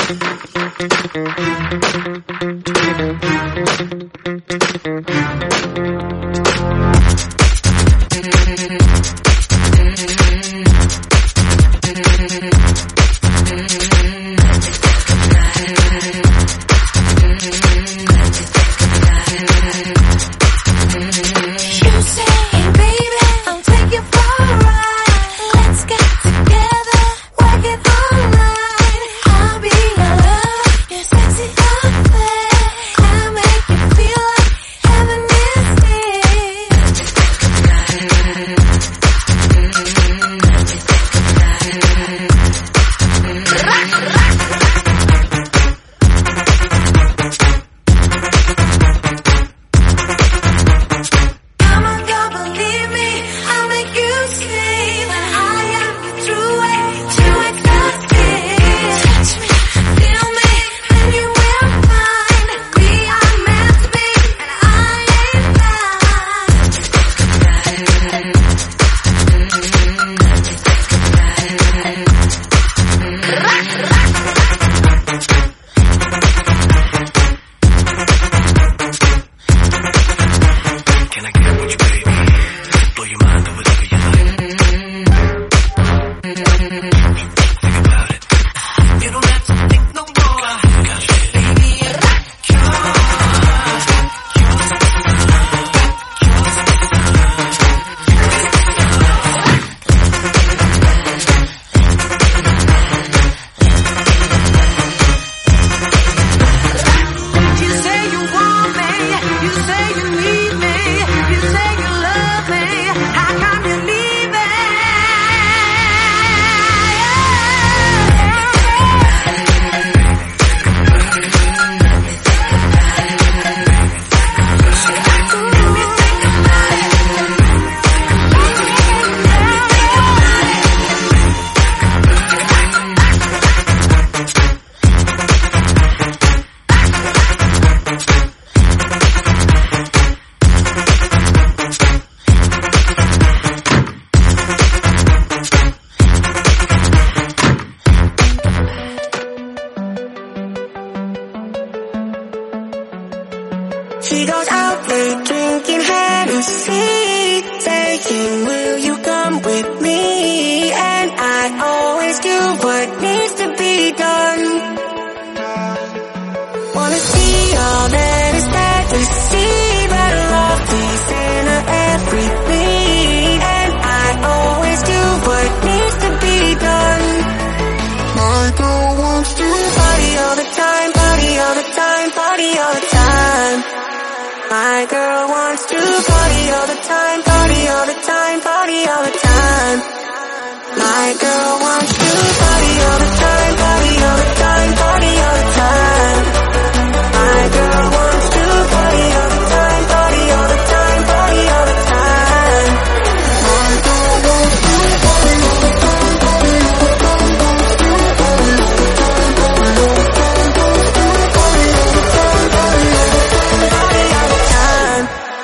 She goes out late drinking Hennessy, saying, will you come with me? And I always do what needs to be done. Wanna see all that is there to see, but I love peace and everything. And I always do what needs to be done. My girl wants to party all the time, party all the time, party all the time. My girl wants to party all the time, party all the time, party all the time. My girl wants to party all the time, party all the time, party all the time. My girl wants to party all the time, party all the time, party all the time. My girl wants to party all the time, party all the time, wants to party all the time, party all the time, wants to party all the time, party all the time, party all the time.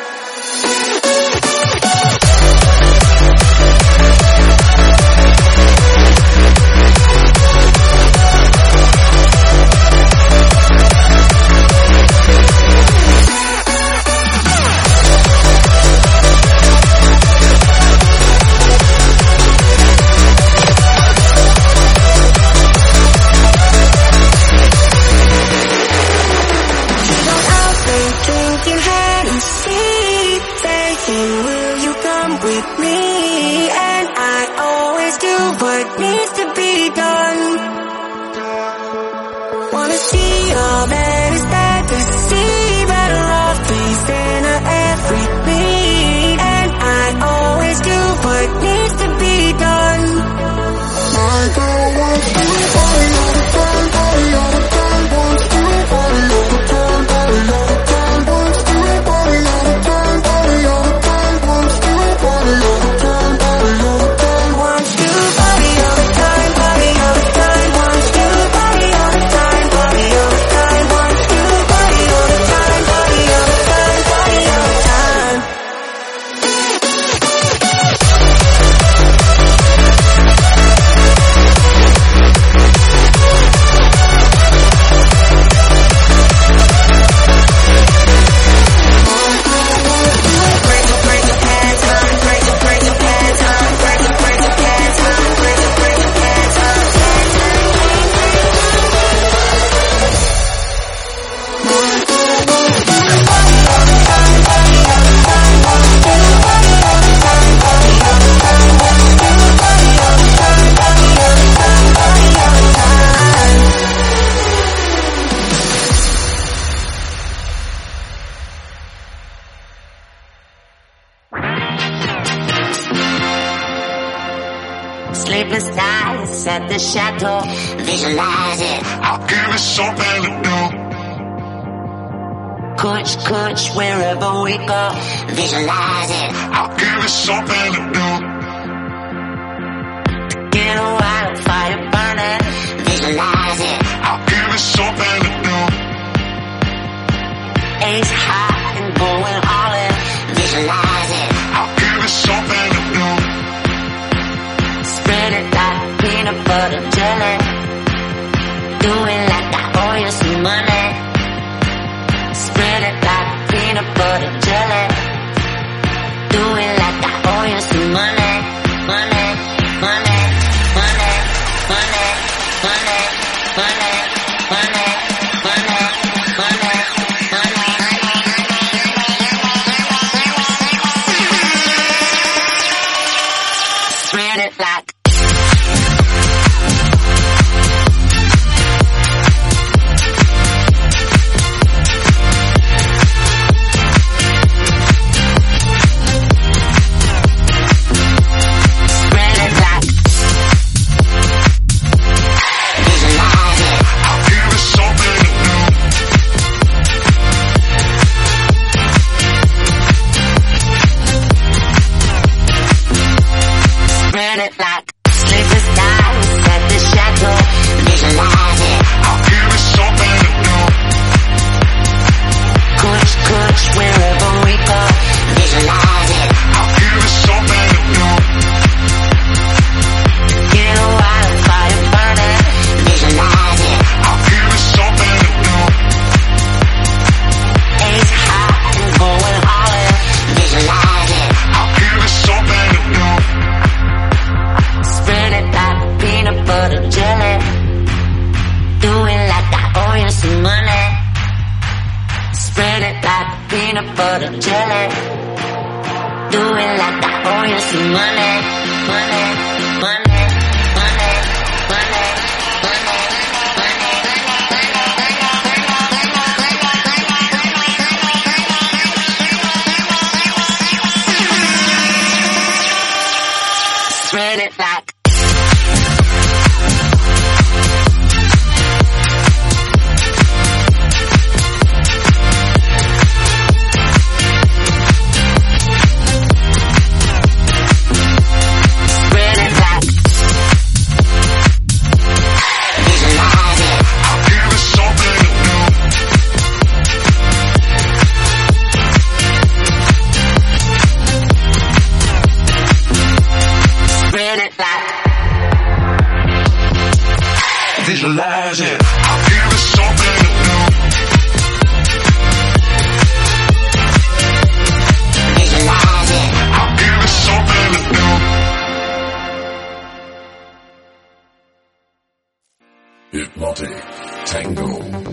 Drinking Hennessy, saying, will you come with me? And I always do what needs to be done. Wanna see all that is there to see, but I love peace and everything. And I always do what needs to be done. My girl wants to party all the time, party all the time, wants to party all the time, party all the time. Party all the time, party all the time, wants to party all the time. Sleepless nights at the chateau, visualize it. I'll give it something to do. Kuch, wherever we go, visualize it. I'll give it something to do. Get a wildfire burning, visualize it. I'll give it something to do. Ace high and going all in, visualize it. I'll give it something to do. Spread it like peanut butter jelly. Do it like I owe you some money. Spread it like peanut butter jelly. Do it like I owe you some money. Money, money, money, money, money, money, money, money, money, money. Spread it like peanut butter jelly. Do it like I owe you some money. Money, money, money, money, money, money. Spread it like visualize it. I'll give it something to do. Visualize it. I'll give it something to do. Hypnotic Tango.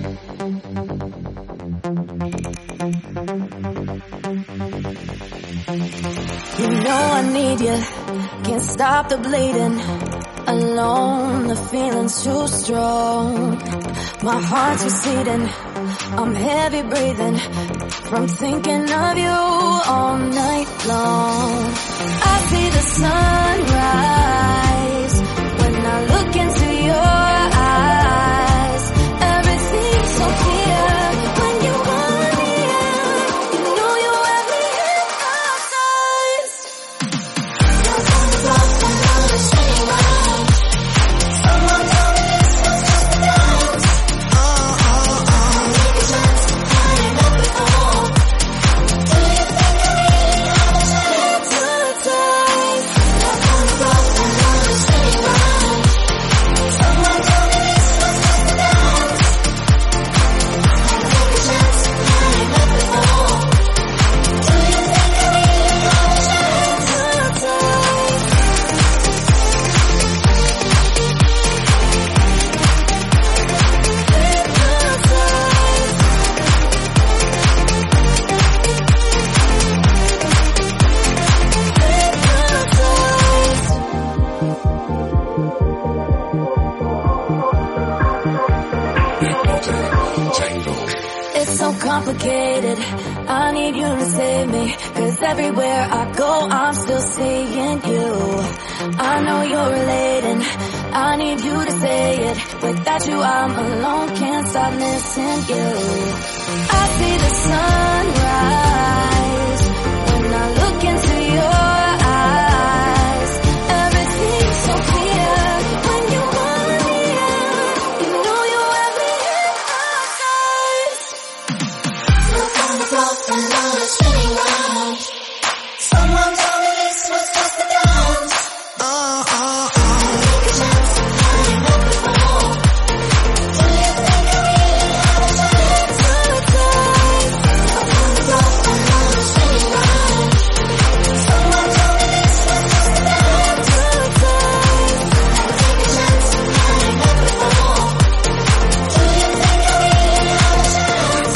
You know I need you, can't stop the bleeding. Alone, the feeling's too strong. My heart's receding, I'm heavy breathing from thinking of you all night long. I see the sunrise when I look into your eyes. Everything's so clear when you hold me in. You know you have me hypnotized. Your phone is off and now it's spinning round. Someone told me this was just a dance. Take a chance, had enough before. Do you think I really have a chance? Hypnotized. Your phone is off and now it's spinning round. Someone told me this was just a dance. Take a chance, had enough before. Do you think I really have a chance? Hypnotized. Hypnotic Tango. It's so complicated, I need you to save me. 'Cause everywhere I go, I'm still seeing you. I know you're relating. I need you to say it. Without you, I'm alone. Can't stop missing you. I see the sunrise when I look into your eyes. Everything's so clear when you are near. You know you have me hypnotized. Smoke on the floor and now it's spinning round. Someone told me this was just a dance. Take a chance, I ain't met before. Do you think I really have a chance? Hypnotized. Smoke on the floor and now it's spinning round. Someone told me this was just a dance. Hypnotized. Take a chance, I ain't met before. Do you think I really have a chance?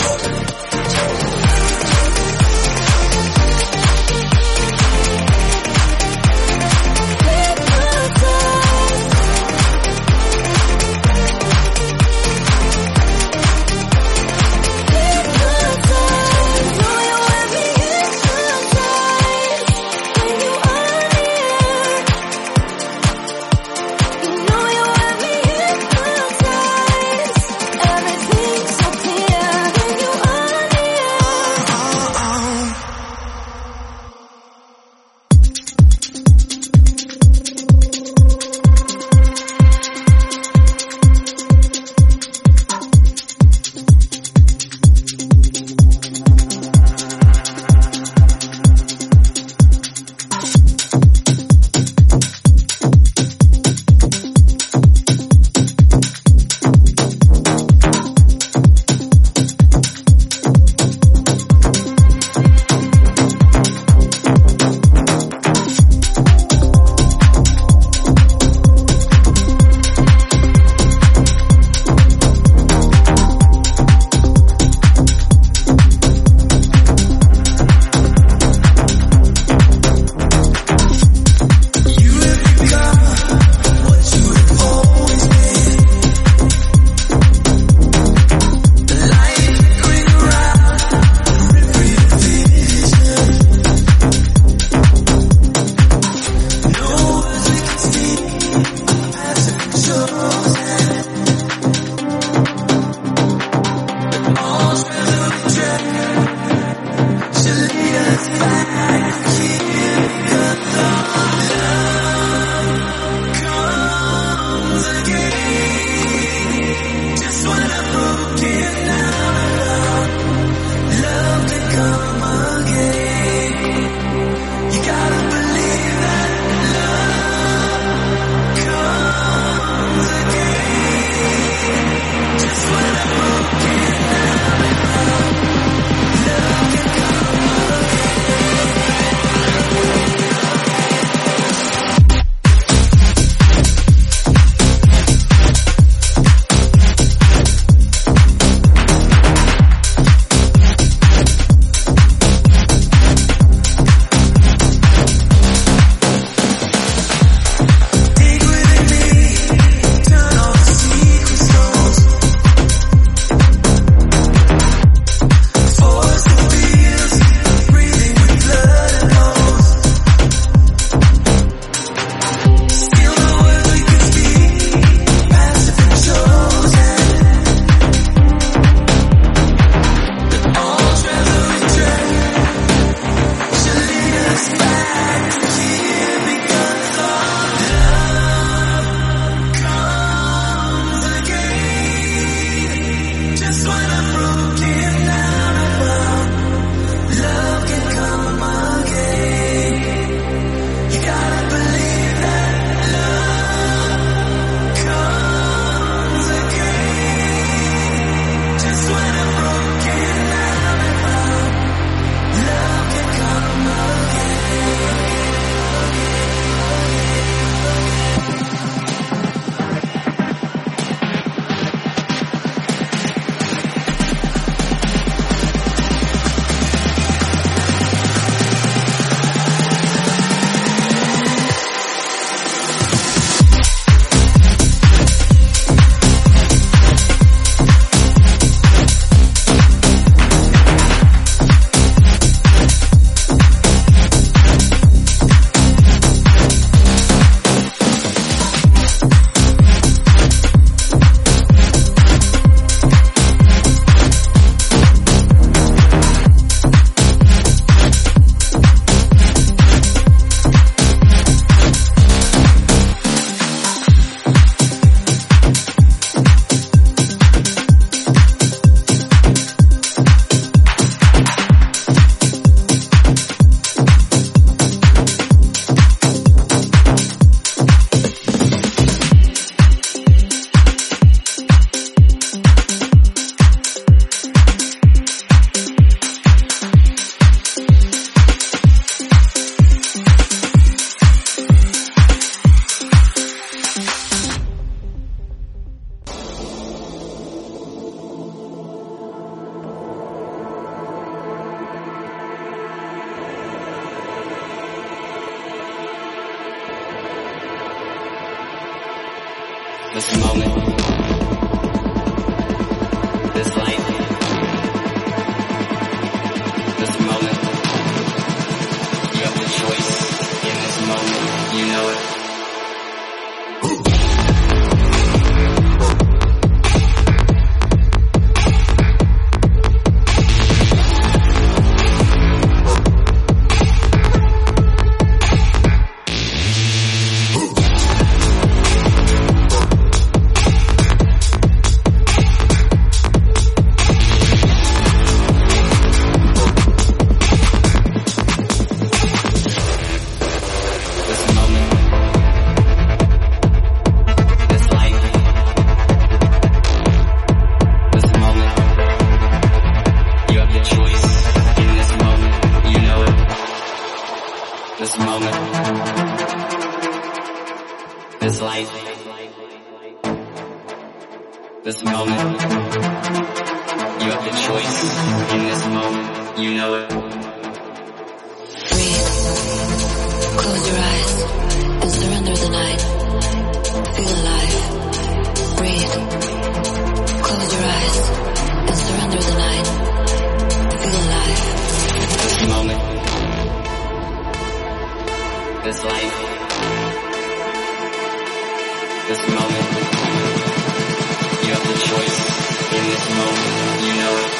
this moment, this light, this moment. You have the choice in this moment, you know it. This moment, you have the choice in this moment, you know it. Breathe, close your eyes and surrender the night. Feel alive. Breathe, close your eyes and surrender the night. Feel alive. This moment, this life, this moment. You have the choice in this moment, you know it.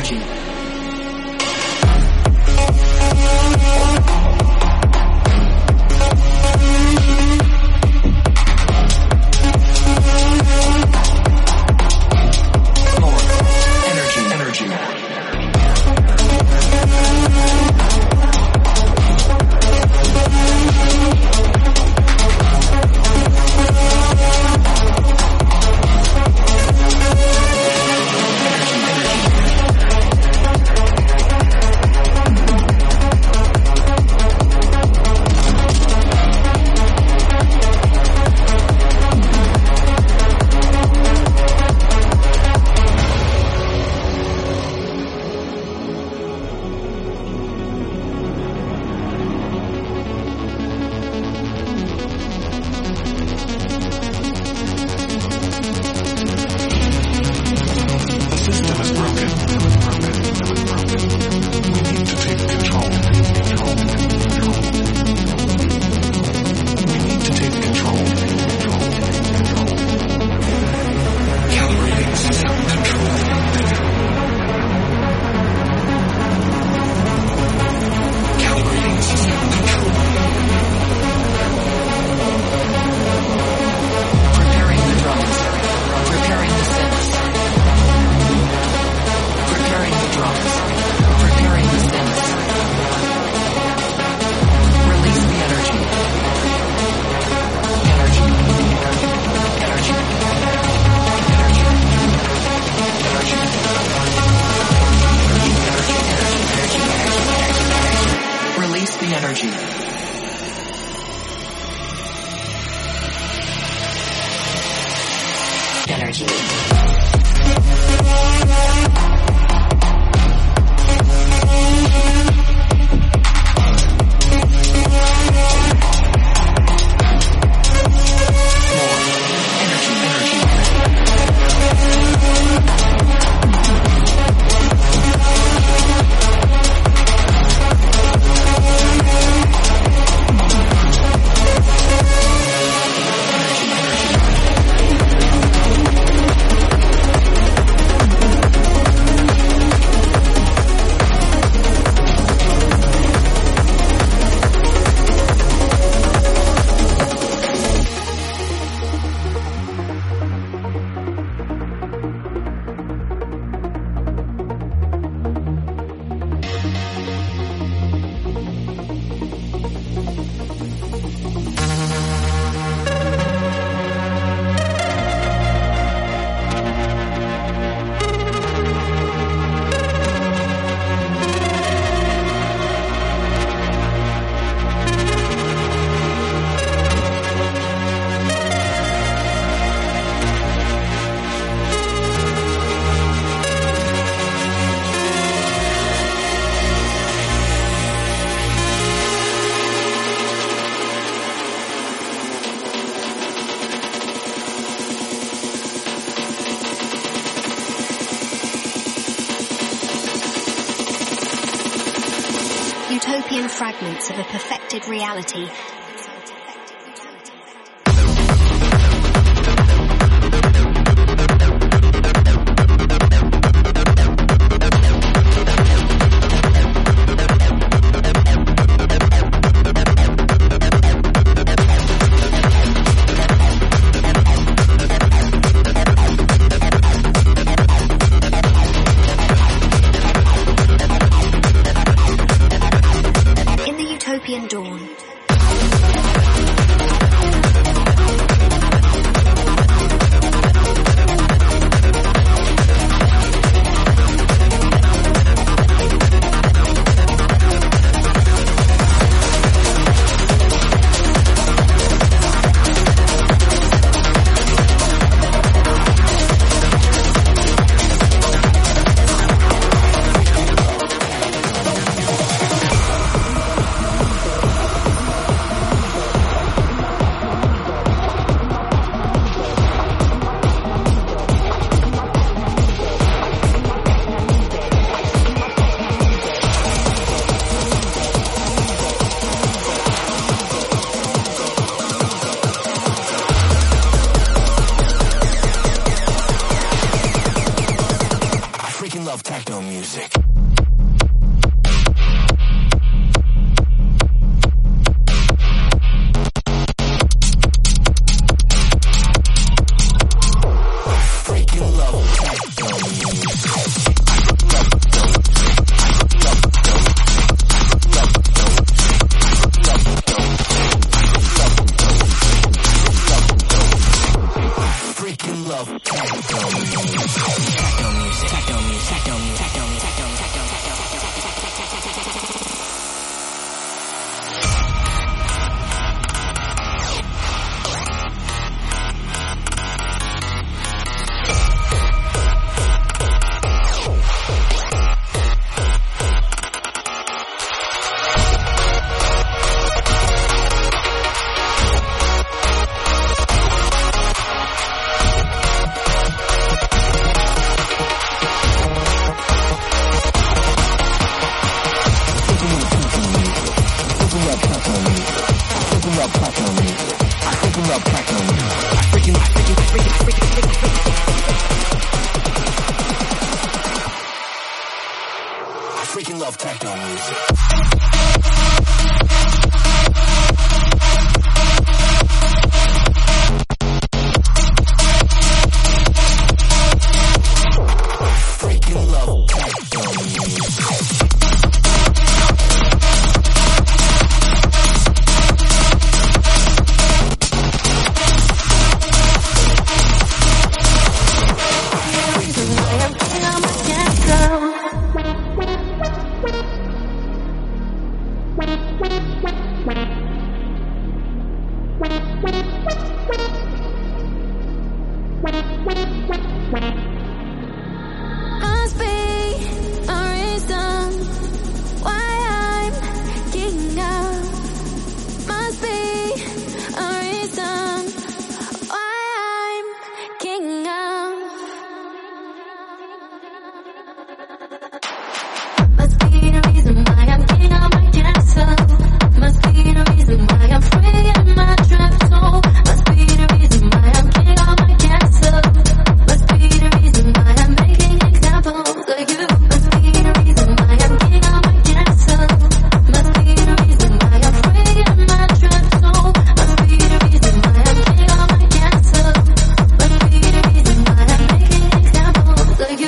energy. Utopian fragments of a perfected reality. Dawn. music. Freaking love techno freaking love techno music. Techno music, techno music, techno music, techno music, techno music, techno music. Freaking love techno music. Freaking love techno music. Must be a reason why I'm getting up. Must be a reason why I'm getting up. Must be the reason why I'm getting out my castle. Must be the reason why I'm free in my trap soul. Must be the reason why I'm getting out my castle. Must be the reason why I'm making examples of you. Must be the reason why I'm getting out my castle. Must be the reason why I'm free in my trap soul. Must be the reason why I'm getting out my castle. Must be the reason why I'm making examples of you.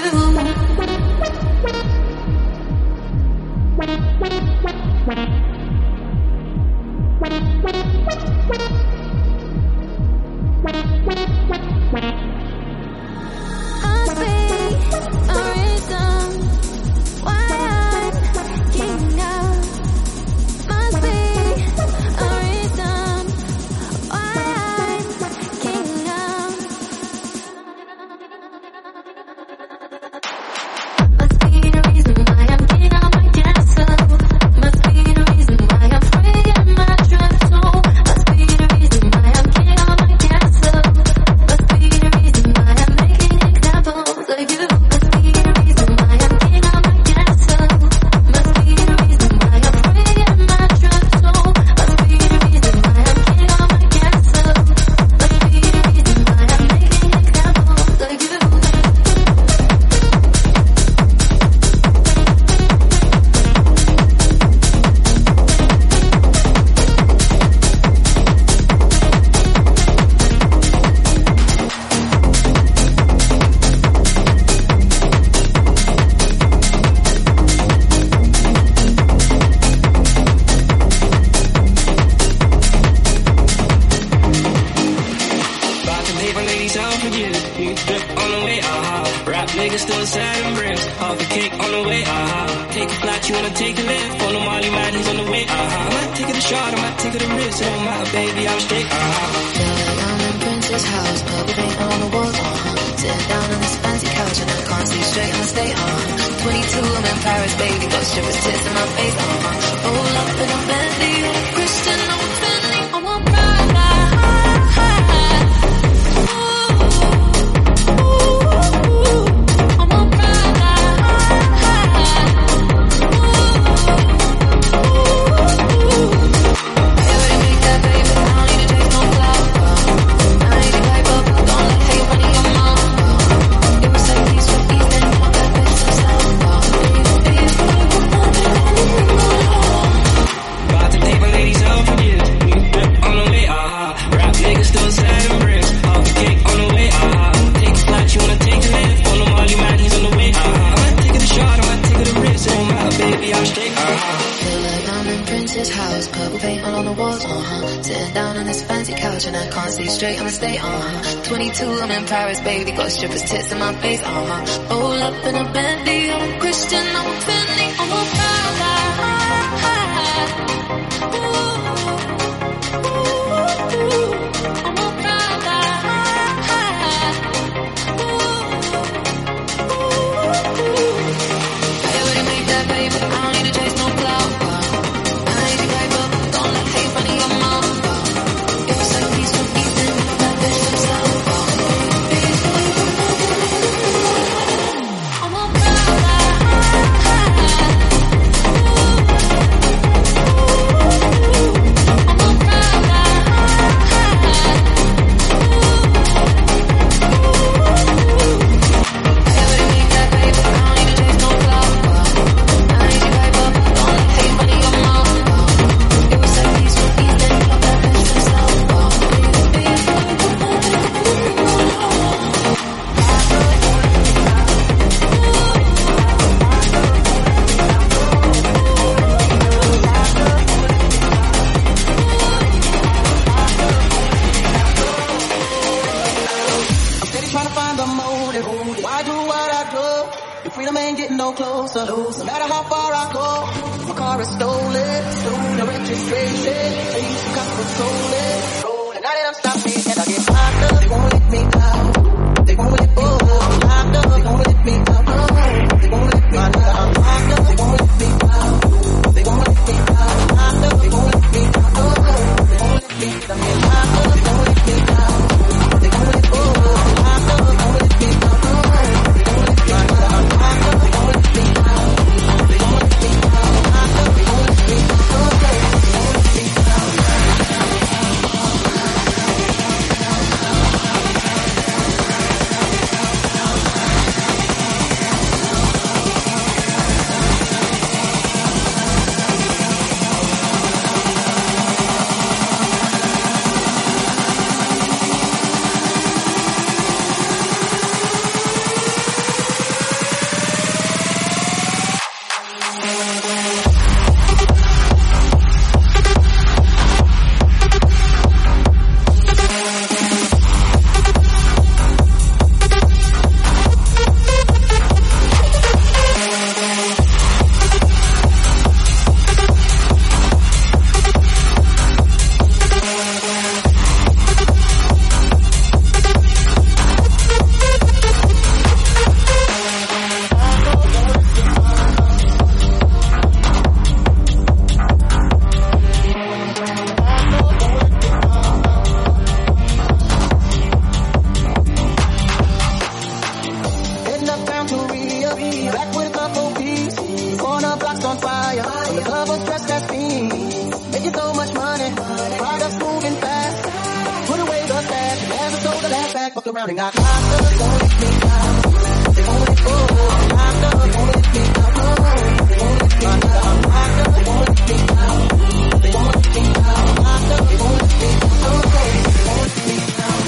Must be a reason why I'm getting up. Must be a reason why I'm getting up. Must be the reason why I'm getting out my castle. Must be the reason why I'm free in my trap soul. Must be the reason why I'm getting out my castle. Must be the reason why I'm making examples of you. Must be the reason why I'm getting out my castle. Must be the reason why I'm free in my trap soul. Must be the reason why I'm getting out my castle. Must be the reason why I'm making examples of you. About to leave my ladies out for you. You drip on the way, Rap niggas still sad and brims. Half a cake on the way, Take a flight, you wanna take a lift. On the Molly man, he's on the way, I might take it a shot, I might take it a risk. It don't matter, baby, I'm straight, Down in Prince's house, purple paint on the walls, Sitting down on this fancy couch and I can't see straight and I stay on. 22, I'm in Paris, baby, got strippers tits in my face, Roll up in a Bentley, Christian, I'm a Bentley, I want Prada. I can't see straight, I'ma stay, 22, I'm in Paris, baby, got strippers' tits in my face, Roll up in a Bentley, I'm a Christian, I'm a Fendi, I'm a Prada. I'm a Prada. Hey, when you make that paper, I don't need to chase no clout. I need you right up, don't let hate run in your mouth. It was like peace from Ethan, that bitch from South. I'm a Prada. No matter how far I go, my car is stolen. The registration, please come control it. And now that I'm stopping and I get locked up, they won't let me out. They won't let me out. I'm locked up, they won't let me out. They won't let me out. I'm locked up, they won't let me out. They won't let me out. I'm locked up, they won't let me out. They won't let me out. I'm locked up, they won't let me out. They won't let me out. I'm locked up, they won't let me out. They won't let me out. I'm locked up, they won't let me out. Around and got locked up, they won't let me out. They won't let go. I'm locked up, they won't let me out. They won't let me out. I'm locked up, they won't let me out. They won't let me out. I'm locked up, they won't let me out. They won't let me out.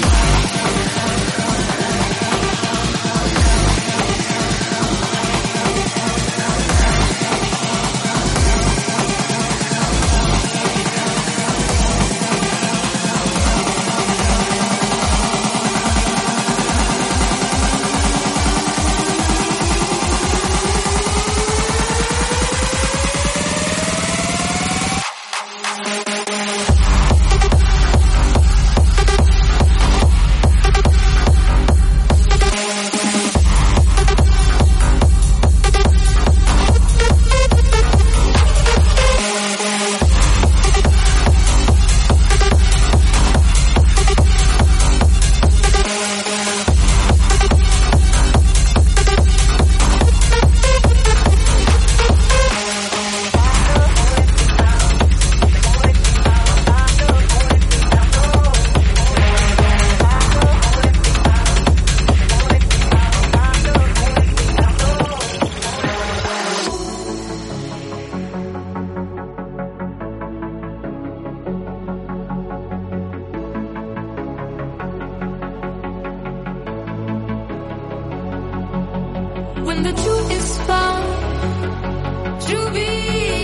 when the truth is found to be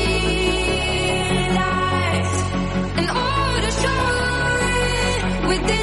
lies, and all the shine within.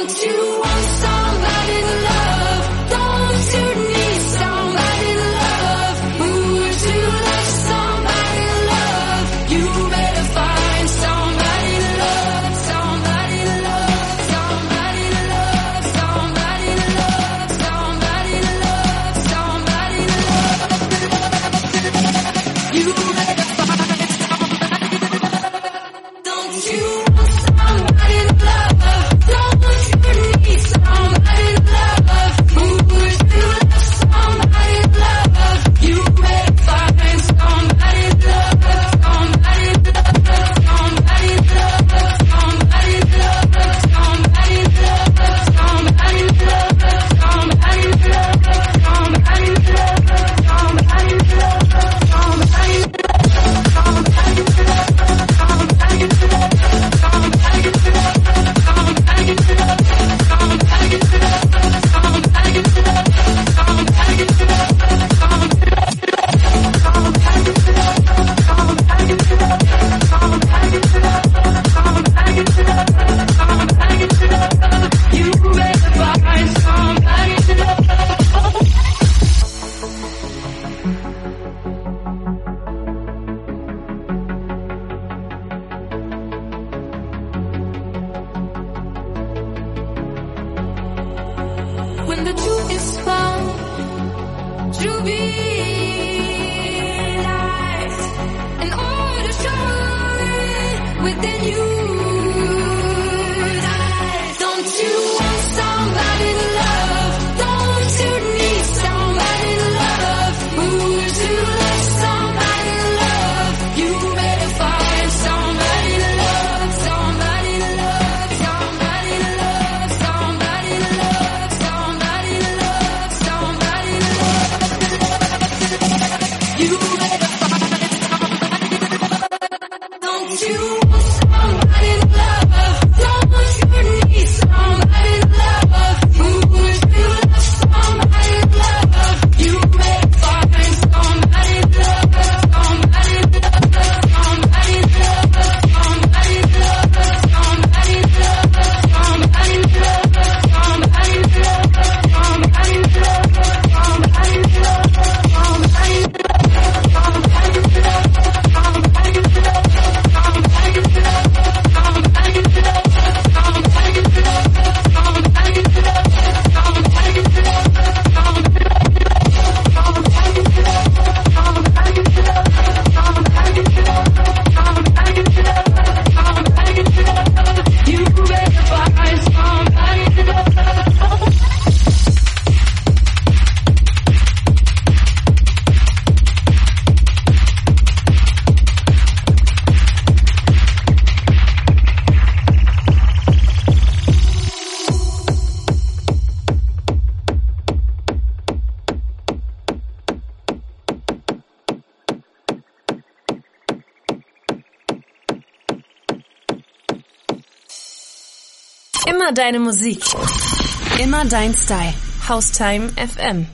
When the truth is found to be lies, and all the joy within you lies. Don't you want somebody to love? Don't you need somebody to love? Would you love somebody to love? You better find somebody to love, somebody to love, somebody to love, somebody to love, somebody to love, somebody to love. You better find somebody. Don't you want somebody to love? Don't you need somebody to love? Would you love somebody to love? You better find somebody to love, somebody to love, somebody to love, somebody to love, somebody to love, somebody to love, somebody to love, somebody to love, somebody to love, somebody to Immer deine Musik. Immer dein Style. Haustime FM.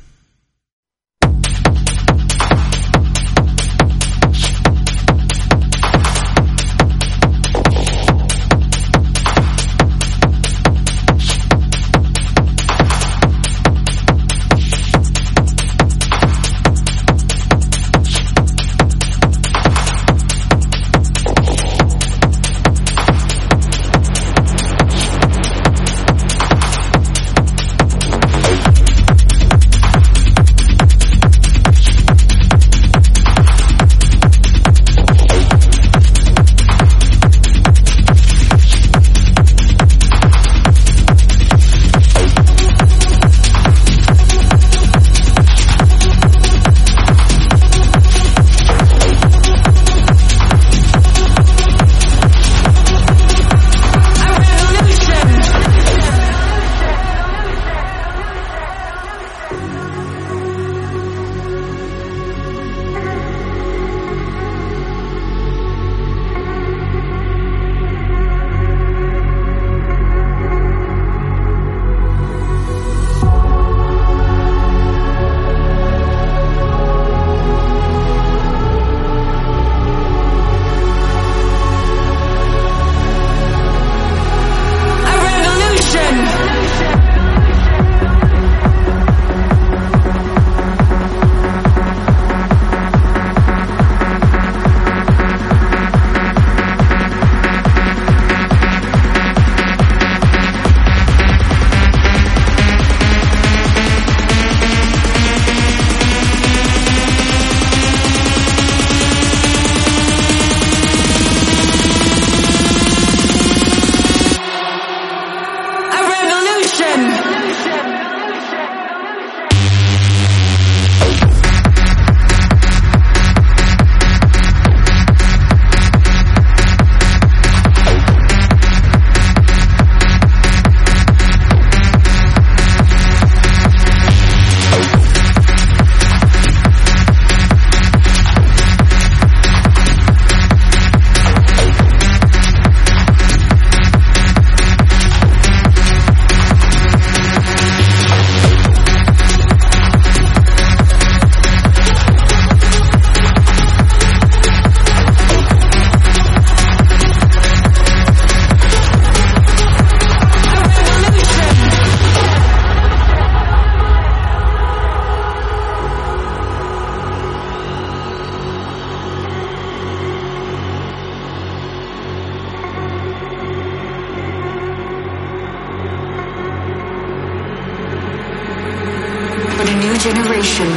generation.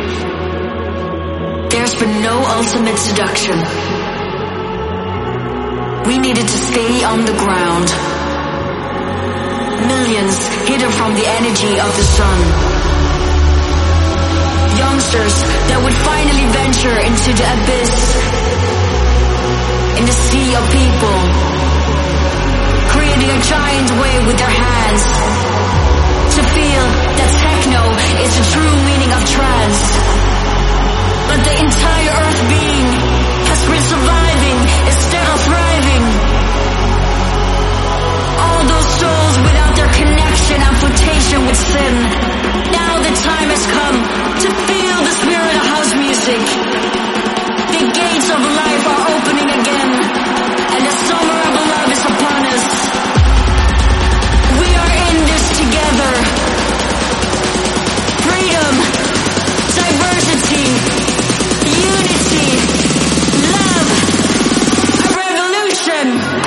There's been no ultimate seduction. We needed to stay on the ground. Millions hidden from the energy of the sun. Youngsters that would finally venture into the abyss. In the sea of people. Creating a giant wave with their hands. To feel that techno is the true meaning of trance. But the entire earth being has been surviving instead of thriving. All those souls without their connection and flotation with sin. Now the time has come to feel the spirit of house music. The gates of life are opening again, and the summer of love is upon us. We are in this together. Freedom, diversity, unity, love, a revolution.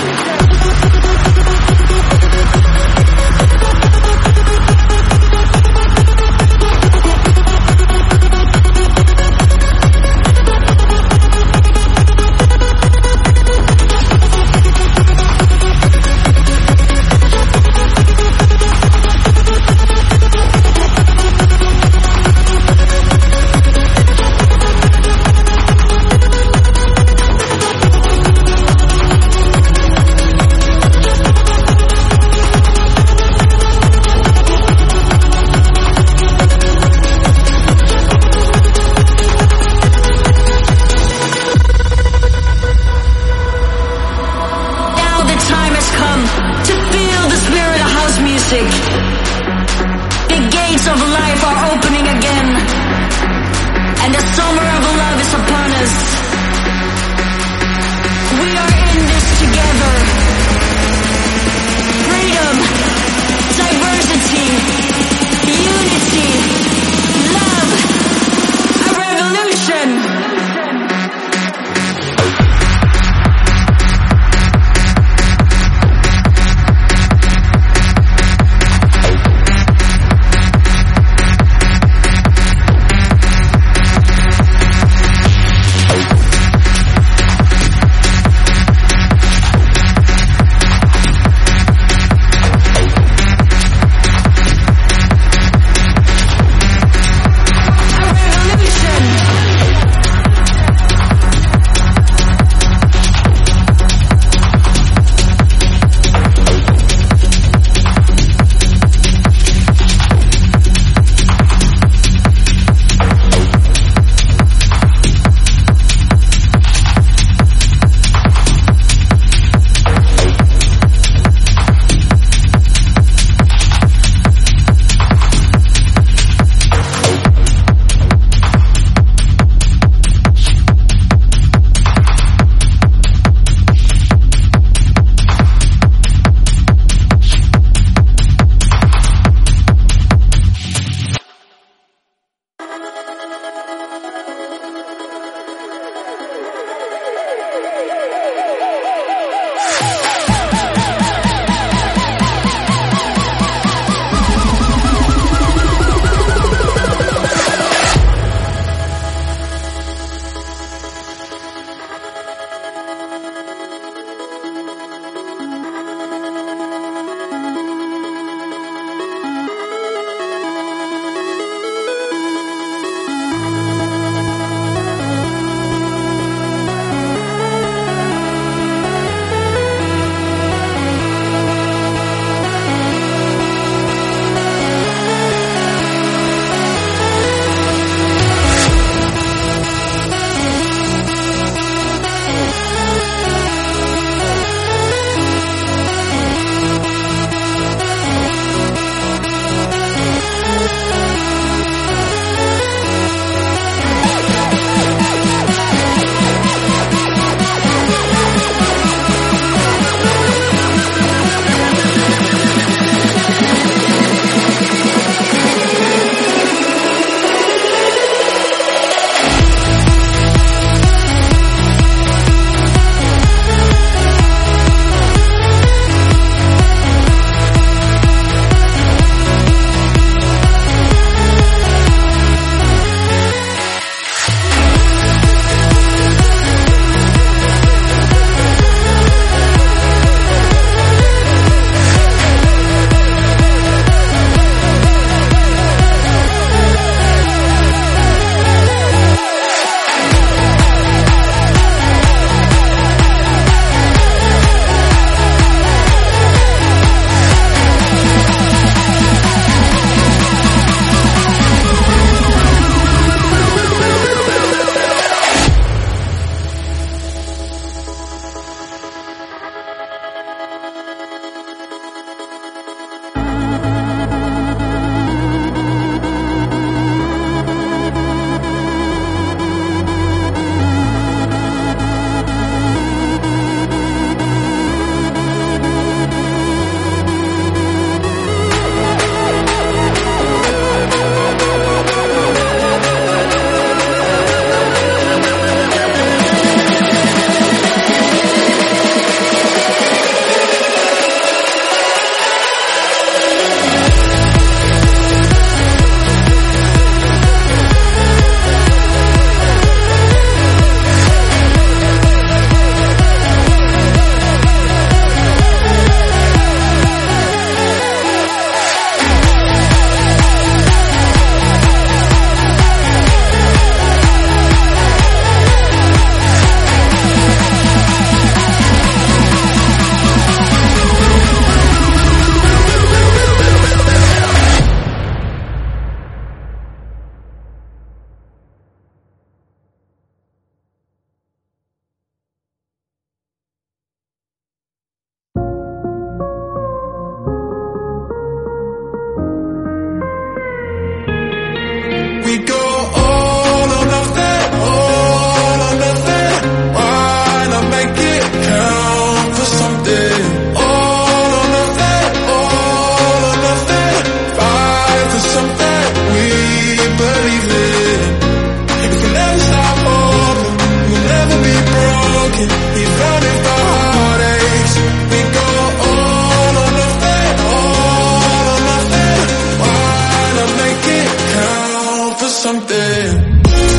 something.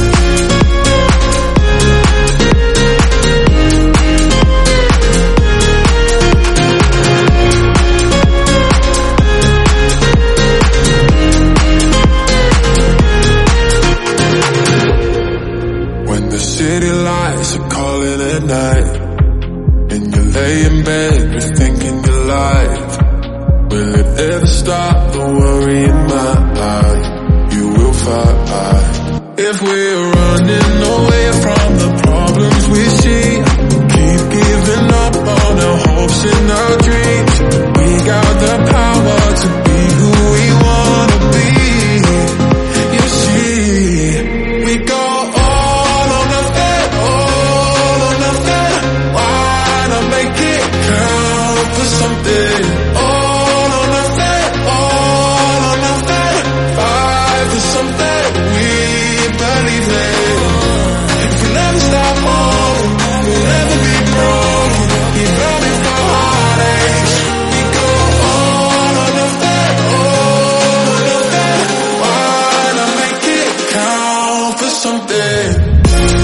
When the city lights are calling at night, and you lay in bed rethinking your life, will it ever stop the worry in my eye? You will fight. If we're running away from the problems we see, keep giving up on our hopes and our dreams. We got the power to be who we wanna be. You see, we go all or nothing, all or nothing. Why not make it count for something? All or nothing, all or nothing. Fight for something we believe in. If we never stop hoping, we'll never be broken. Keep running for heartaches. We go all or nothing, all or nothing. Why not make it count for something?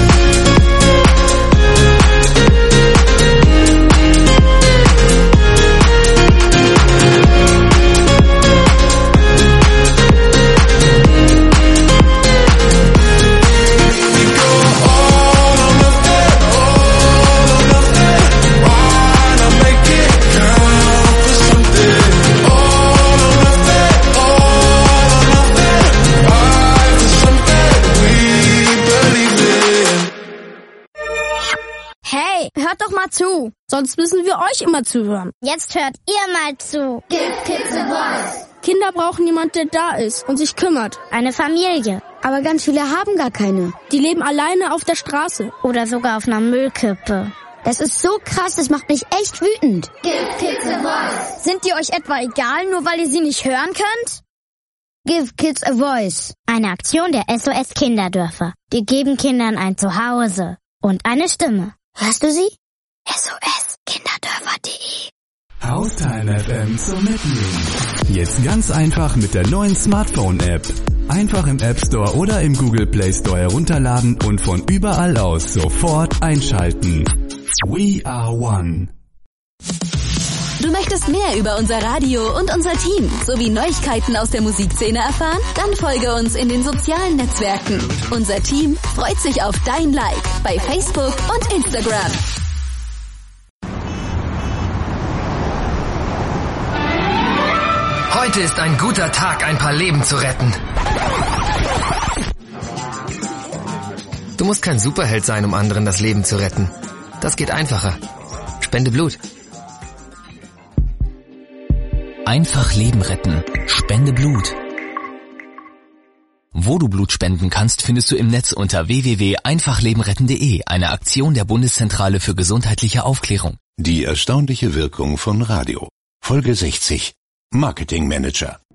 Hey, hört doch mal zu. Sonst müssen wir euch immer zuhören. Jetzt hört ihr mal zu. Give Kids a Voice. Kinder brauchen jemand, der da ist und sich kümmert. Eine Familie. Aber ganz viele haben gar keine. Die leben alleine auf der Straße. Oder sogar auf einer Müllkippe. Das ist so krass, das macht mich echt wütend. Give Kids a Voice. Sind die euch etwa egal, nur weil ihr sie nicht hören könnt? Give Kids a Voice. Eine Aktion der SOS Kinderdörfer. Die geben Kindern ein Zuhause und eine Stimme. Hörst du sie? SOS-Kinderdörfer.de. Haustime FM zum Mitnehmen. Jetzt ganz einfach mit der neuen Smartphone-App. Einfach im App Store oder im Google Play Store herunterladen und von überall aus sofort einschalten. We are one. Du möchtest mehr über unser Radio und unser Team sowie Neuigkeiten aus der Musikszene erfahren? Dann folge uns in den sozialen Netzwerken. Unser Team freut sich auf dein Like bei Facebook und Instagram. Heute ist ein guter Tag, ein paar Leben zu retten. Du musst kein Superheld sein, um anderen das Leben zu retten. Das geht einfacher. Spende Blut. Einfach Leben retten. Spende Blut. Wo du Blut spenden kannst, findest du im Netz unter www.einfachlebenretten.de, eine Aktion der Bundeszentrale für gesundheitliche Aufklärung. Die erstaunliche Wirkung von Radio. Folge 60. Marketing Manager.